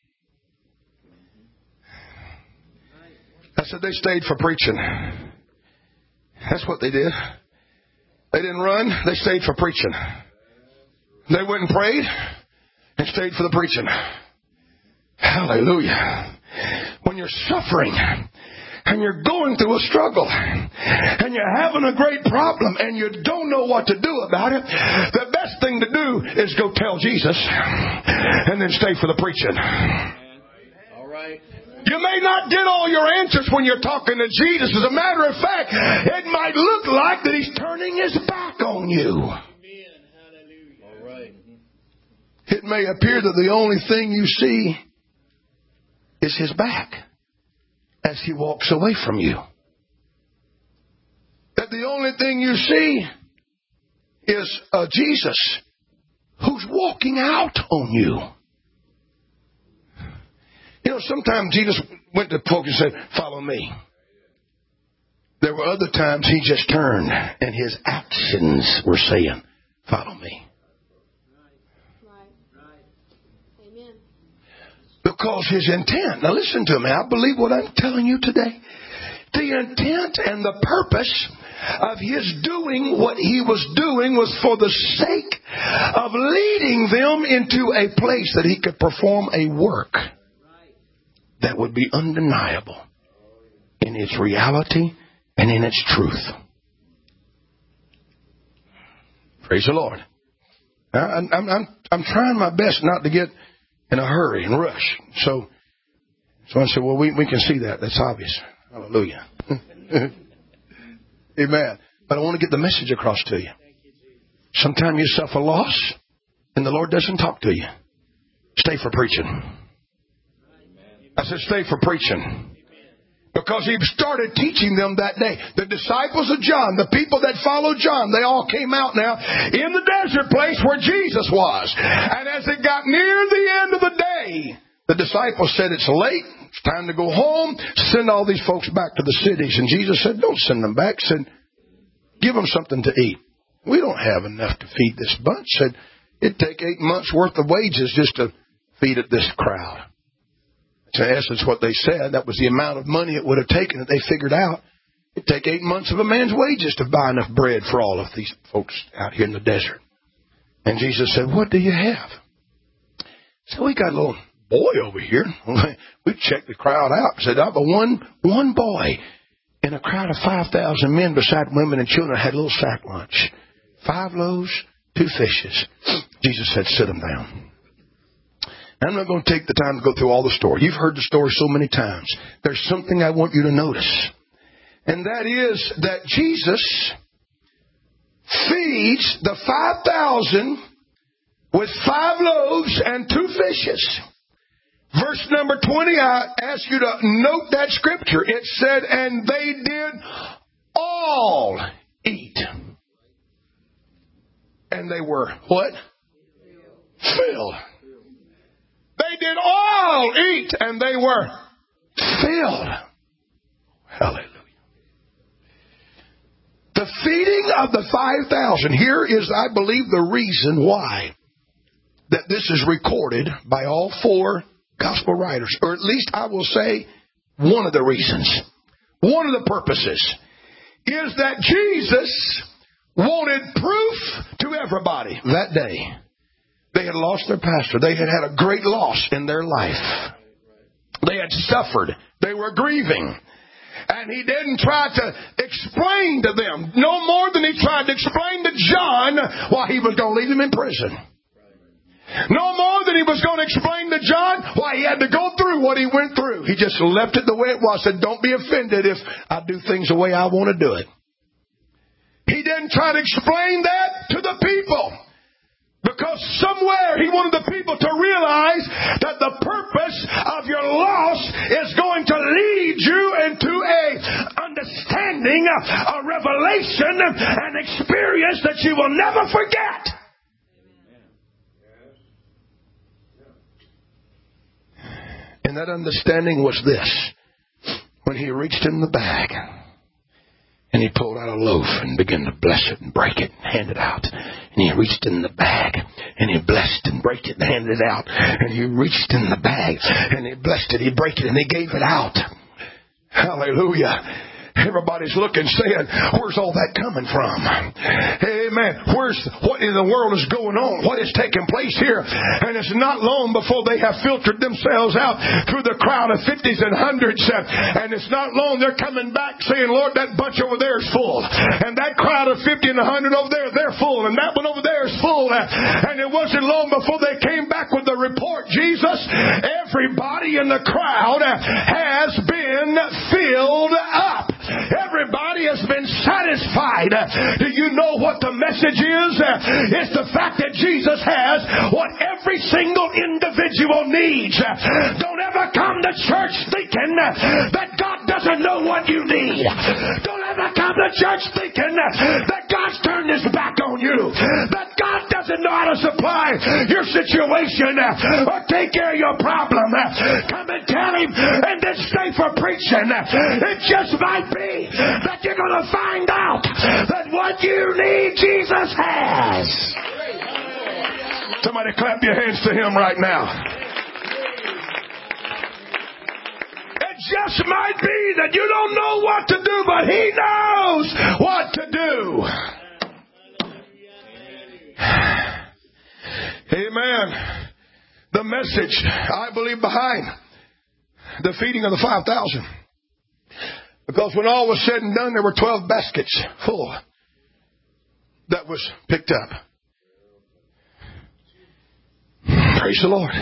I said they stayed for preaching. That's what they did. They didn't run. They stayed for preaching. They went and prayed and stayed for the preaching. Hallelujah. When you're suffering and you're going through a struggle and you're having a great problem and you don't know what to do about it, the best thing to do is go tell Jesus and then stay for the preaching. All right. You may not get all your answers when you're talking to Jesus. As a matter of fact, it might look like that He's turning His back on you. Amen. Hallelujah. All right. It may appear that the only thing you see is His back as He walks away from you. That the only thing you see is a Jesus who's walking out on you. You know, sometimes Jesus went to folk and said, follow me. There were other times He just turned and His actions were saying, follow me. Right. Right. Amen. Because His intent, now listen to me, I believe what I'm telling you today. The intent and the purpose of His doing what He was doing was for the sake of leading them into a place that He could perform a work that would be undeniable in its reality and in its truth. Praise the Lord. I'm, I'm, I'm, I'm trying my best not to get in a hurry and rush. So, so I said, well, we, we can see that. That's obvious. Hallelujah. Amen. But I want to get the message across to you. Sometimes you suffer loss and the Lord doesn't talk to you. Stay for preaching. I said, stay for preaching. Because He started teaching them that day. The disciples of John, the people that followed John, they all came out now in the desert place where Jesus was. And as it got near the end of the day, the disciples said, it's late. It's time to go home. Send all these folks back to the cities. And Jesus said, don't send them back. He said, give them something to eat. We don't have enough to feed this bunch. He said, it'd take eight months worth of wages just to feed at this crowd. In essence, what they said, that was the amount of money it would have taken that they figured out. It'd take eight months of a man's wages to buy enough bread for all of these folks out here in the desert. And Jesus said, what do you have? So we got a little boy over here. We checked the crowd out. Said, oh, but one, one boy in a crowd of five thousand men beside women and children had a little sack lunch. Five loaves, two fishes. Jesus said, sit them down. I'm not going to take the time to go through all the story. You've heard the story so many times. There's something I want you to notice. And that is that Jesus feeds the five thousand with five loaves and two fishes. Verse number twenty, I ask you to note that scripture. It said, and they did all eat. And they were what? Filled. They did all eat, and they were filled. Hallelujah. The feeding of the five thousand. Here is, I believe, the reason why that this is recorded by all four gospel writers. Or at least I will say one of the reasons. One of the purposes is that Jesus wanted proof to everybody that day. They had lost their pastor. They had had a great loss in their life. They had suffered. They were grieving. And He didn't try to explain to them, no more than He tried to explain to John why He was going to leave them in prison. No more than He was going to explain to John why He had to go through what He went through. He just left it the way it was. Said, don't be offended if I do things the way I want to do it. He didn't try to explain that to the people. Because somewhere He wanted the people to realize that the purpose of your loss is going to lead you into a understanding, a revelation, an experience that you will never forget. And that understanding was this. When He reached in the bag and He pulled out a loaf and began to bless it and break it and hand it out. And He reached in the bag and He blessed and broke it and handed it out. And He reached in the bag and He blessed it, He broke it, and He gave it out. Hallelujah. Everybody's looking, saying, where's all that coming from? Amen. Amen. Where's, what in the world is going on? What is taking place here? And it's not long before they have filtered themselves out through the crowd of fifties and hundreds. And it's not long they're coming back saying, Lord, that bunch over there is full. And that crowd of fifty and a hundred over there, they're full. And that one over there is full. And it wasn't long before they came back with the report, Jesus, everybody in the crowd has been filled up. Everybody has been satisfied. Do you know what the message is? It's the fact that Jesus has what every single individual needs. Don't ever come to church thinking that God doesn't know what you need. Don't ever come to church thinking that God's turned his back on you. That God doesn't know how to supply your situation or take care of your problem. Come and tell him and then stay for preaching. It just might be that you're going to find out that what you need, Jesus has. Somebody clap your hands to him right now. It just might be that you don't know what to do, but he knows what to do. Amen. The message, I believe, behind the feeding of the five thousand. Because when all was said and done, there were twelve baskets full that was picked up. Praise the Lord.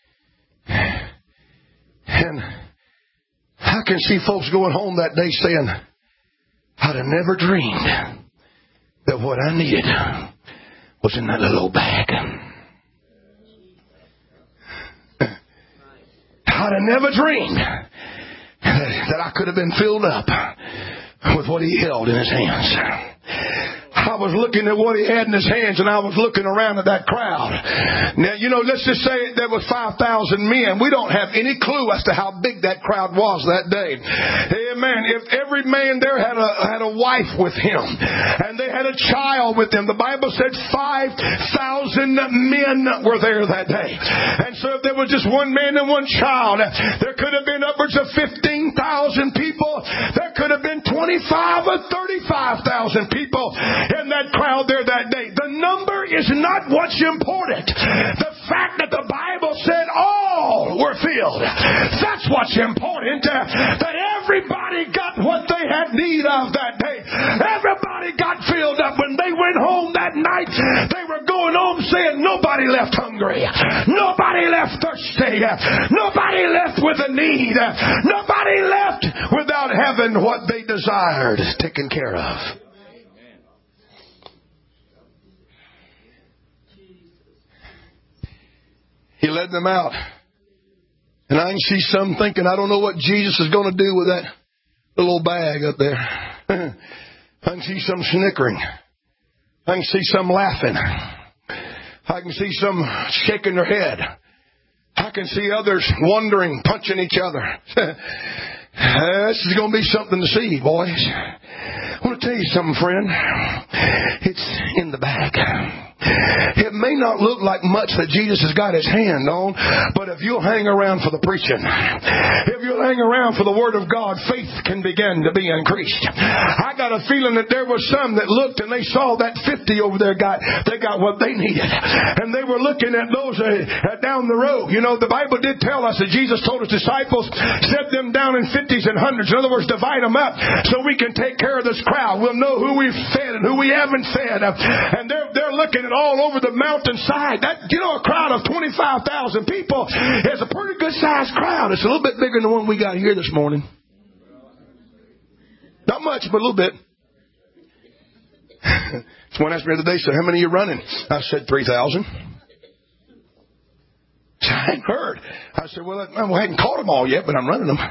And I can see folks going home that day saying, I'd have never dreamed that what I needed was in that little old bag. I'd have never dreamed that I could have been filled up with what he held in his hands. I was looking at what he had in his hands, and I was looking around at that crowd. Now, you know, let's just say there was five thousand men. We don't have any clue as to how big that crowd was that day. Amen. If every man there had a had a wife with him, and they had a child with them, the Bible said five thousand men were there that day. And so if there was just one man and one child, there could have been upwards of fifteen thousand people. There could have been twenty-five or thirty-five thousand people in that crowd there that day. The number is not what's important. The fact that the Bible said all were filled, that's what's important. That everybody got what they had need of that day. Everybody got filled up. When they went home that night, they were going home saying nobody left hungry. Nobody left thirsty. Nobody left with a need. Nobody left without having what they desired taken care of. He led them out. And I can see some thinking, I don't know what Jesus is going to do with that little old bag up there. I can see some snickering. I can see some laughing. I can see some shaking their head. I can see others wondering, punching each other. This is going to be something to see, boys. I want to tell you something, friend. It's in the bag. It may not look like much that Jesus has got his hand on, but if you'll hang around for the preaching, if you'll hang around for the Word of God, faith can begin to be increased. I got a feeling that there were some that looked and they saw that fifty over there got, they got what they needed. And they were looking at those uh, down the road. You know, the Bible did tell us that Jesus told his disciples, set them down in fifties and hundreds. In other words, divide them up so we can take care of this crowd. We'll know who we've fed and who we haven't fed. And they're, they're looking at all over the mountainside. That, you know, a crowd of twenty-five thousand people is a pretty good sized crowd. It's a little bit bigger than the one we got here this morning. Not much, but a little bit. Someone asked me the other day, said, how many are you running? I said, three thousand. I hadn't heard. I said, well, I hadn't caught them all yet, but I'm running them.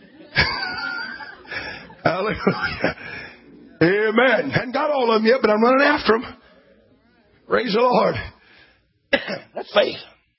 Hallelujah. Amen. Hadn't got all of them yet, but I'm running after them. Praise the Lord. That's faith.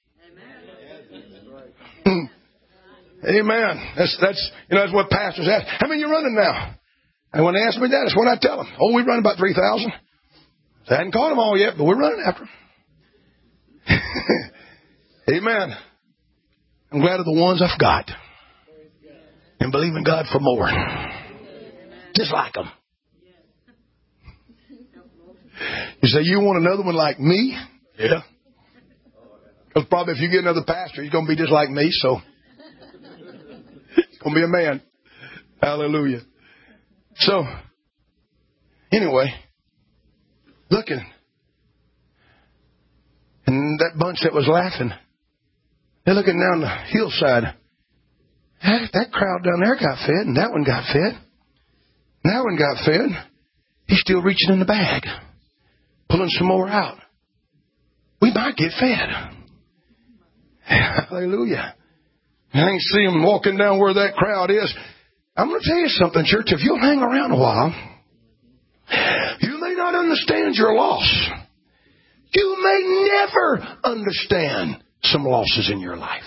Amen. Amen. That's that's you know that's what pastors ask. How many are you running now? And when they ask me that, that's what I tell them. Oh, we run about three thousand. I hadn't caught them all yet, but we're running after them. Amen. I'm glad of the ones I've got, and believe in God for more. Just like them. You say, you want another one like me? Yeah. Because probably if you get another pastor, he's going to be just like me, so he's going to be a man. Hallelujah. So, anyway, looking. And that bunch that was laughing, they're looking down the hillside. That, that crowd down there got fed, and that one got fed. And that one got fed. He's still reaching in the bag, pulling some more out. We might get fed. Hallelujah. I can see him walking down where that crowd is. I'm going to tell you something, church. If you'll hang around a while, you may not understand your loss. You may never understand some losses in your life.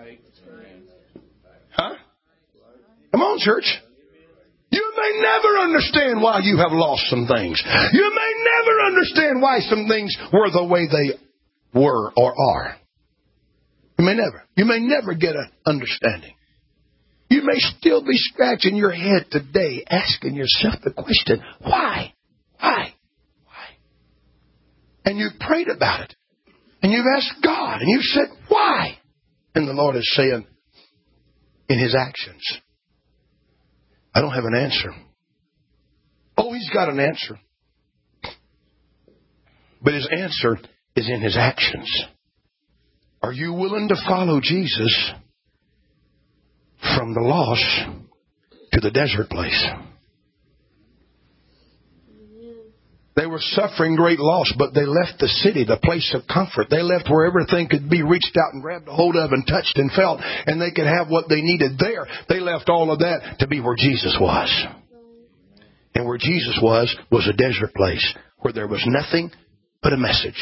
Huh? Come on, church. You may never understand why you have lost some things. You may never understand why some things were the way they were or are. You may never. You may never get an understanding. You may still be scratching your head today, asking yourself the question, why? Why? Why? And you've prayed about it. And you've asked God. And you've said, why? And the Lord is saying, in His actions, I don't have an answer. Oh, He's got an answer. But His answer is in His actions. Are you willing to follow Jesus from the loss to the desert place? They were suffering great loss, but they left the city, the place of comfort. They left where everything could be reached out and grabbed a hold of and touched and felt, and they could have what they needed there. They left all of that to be where Jesus was. And where Jesus was, was a desert place where there was nothing but a message.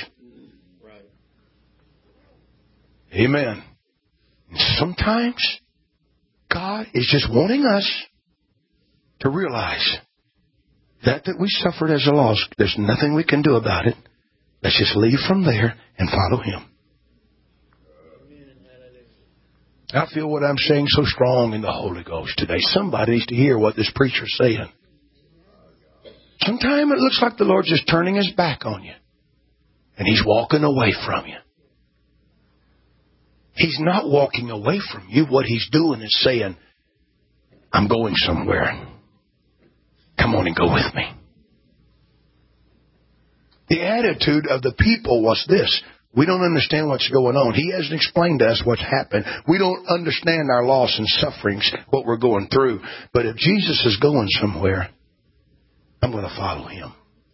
Amen. Sometimes God is just wanting us to realize that that we suffered as a loss, there's nothing we can do about it. Let's just leave from there and follow Him. I feel what I'm saying so strong in the Holy Ghost today. Somebody needs to hear what this preacher's saying. Sometimes it looks like the Lord's just turning His back on you. And He's walking away from you. He's not walking away from you. What He's doing is saying, I'm going somewhere. Come on and go with me. The attitude of the people was this. We don't understand what's going on. He hasn't explained to us what's happened. We don't understand our loss and sufferings, what we're going through. But if Jesus is going somewhere, I'm going to follow Him.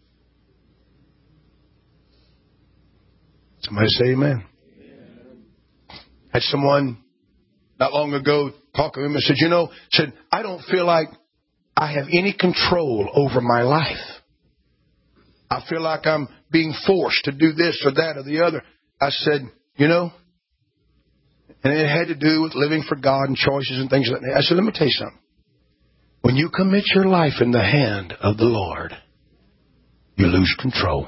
Somebody say amen. Had someone not long ago talk to him and said, you know, said, I don't feel like I have any control over my life. I feel like I'm being forced to do this or that or the other. I said, you know, and it had to do with living for God and choices and things like that. I said, let me tell you something. When you commit your life in the hand of the Lord, you lose control.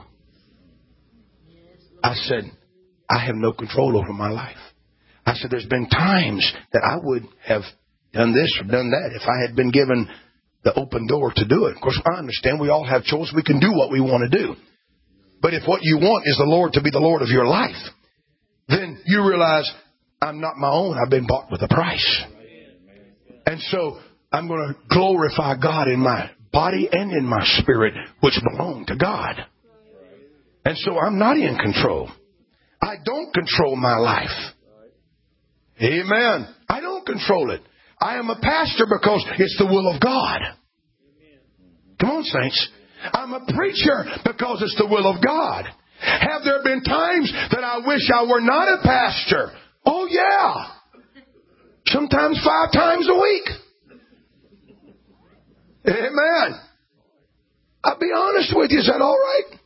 I said, I have no control over my life. I said, there's been times that I would have done this or done that if I had been given the open door to do it. Of course, I understand we all have choice. We can do what we want to do. But if what you want is the Lord to be the Lord of your life, then you realize I'm not my own. I've been bought with a price. And so I'm going to glorify God in my body and in my spirit, which belong to God. And so I'm not in control. I don't control my life. Amen. I don't control it. I am a pastor because it's the will of God. Come on, saints. I'm a preacher because it's the will of God. Have there been times that I wish I were not a pastor? Oh, yeah. Sometimes five times a week. Amen. I'll be honest with you. Is that all right?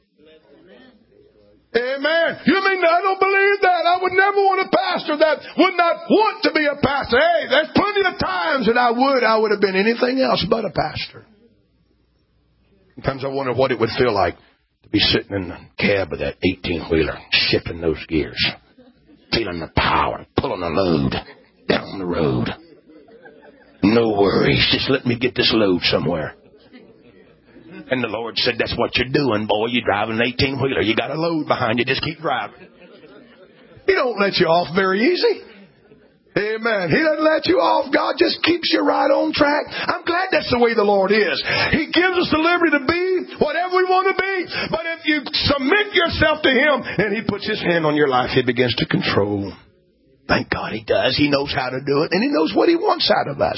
Amen. You mean I don't believe that? I would never want a pastor that would not want to be a pastor. Hey, there's plenty of times that I would. I would have been anything else but a pastor. Sometimes I wonder what it would feel like to be sitting in the cab of that eighteen-wheeler, shifting those gears, feeling the power, pulling a load down the road. No worries. Just let me get this load somewhere. And the Lord said, that's what you're doing, boy. You're driving an eighteen-wheeler. You got a load behind you. Just keep driving. He don't let you off very easy. Amen. He doesn't let you off. God just keeps you right on track. I'm glad that's the way the Lord is. He gives us the liberty to be whatever we want to be. But if you submit yourself to Him and He puts His hand on your life, He begins to control. Thank God He does. He knows how to do it. And He knows what He wants out of us.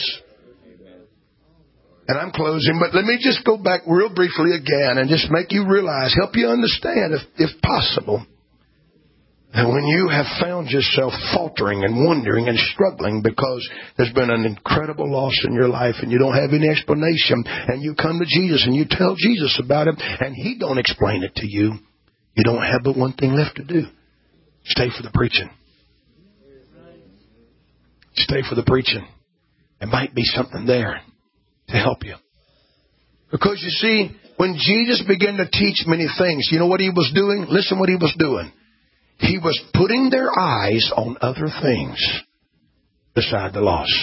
And I'm closing, but let me just go back real briefly again and just make you realize, help you understand, if, if possible, that when you have found yourself faltering and wondering and struggling because there's been an incredible loss in your life and you don't have any explanation, and you come to Jesus and you tell Jesus about it and He don't explain it to you, you don't have but one thing left to do. Stay for the preaching. Stay for the preaching. There might be something there to help you. Because you see, when Jesus began to teach many things, you know what He was doing? Listen what He was doing. He was putting their eyes on other things beside the loss.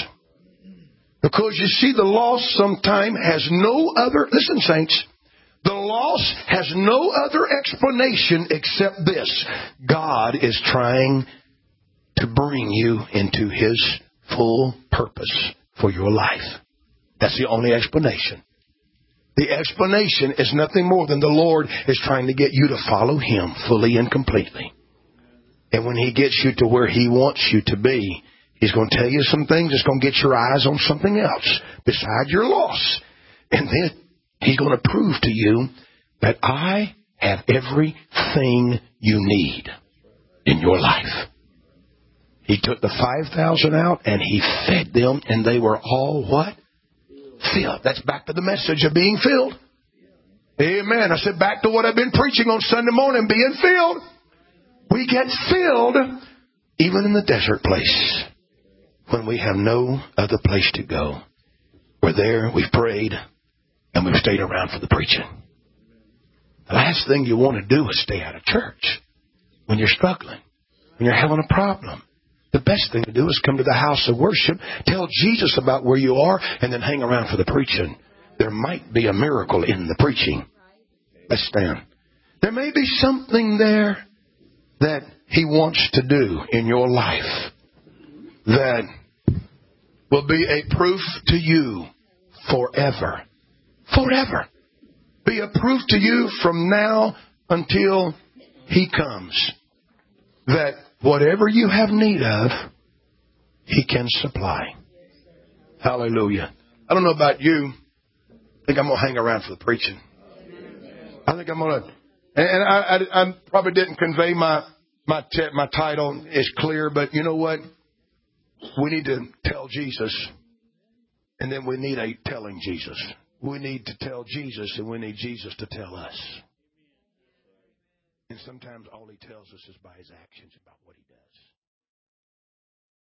Because you see, the loss sometime has no other, listen saints, the loss has no other explanation except this. God is trying to bring you into His full purpose for your life. That's the only explanation. The explanation is nothing more than the Lord is trying to get you to follow Him fully and completely. And when He gets you to where He wants you to be, He's going to tell you some things that's going to get your eyes on something else beside your loss. And then He's going to prove to you that I have everything you need in your life. He took the five thousand out and He fed them, and they were all what? Filled. That's back to the message of being filled. Amen. I said back to what I've been preaching on Sunday morning, being filled. We get filled even in the desert place when we have no other place to go. We're there, we've prayed, and we've stayed around for the preaching. The last thing you want to do is stay out of church when you're struggling, when you're having a problem. The best thing to do is come to the house of worship, tell Jesus about where you are, and then hang around for the preaching. There might be a miracle in the preaching. Let's stand. There may be something there that He wants to do in your life that will be a proof to you forever. Forever. Be a proof to you from now until He comes that whatever you have need of, He can supply. Hallelujah. I don't know about you. I think I'm going to hang around for the preaching. I think I'm going to... And I, I, I probably didn't convey my my te- my title is clear, but you know what? We need to tell Jesus, and then we need a telling Jesus. We need to tell Jesus, and we need Jesus to tell us. And sometimes all He tells us is by His actions about what He does.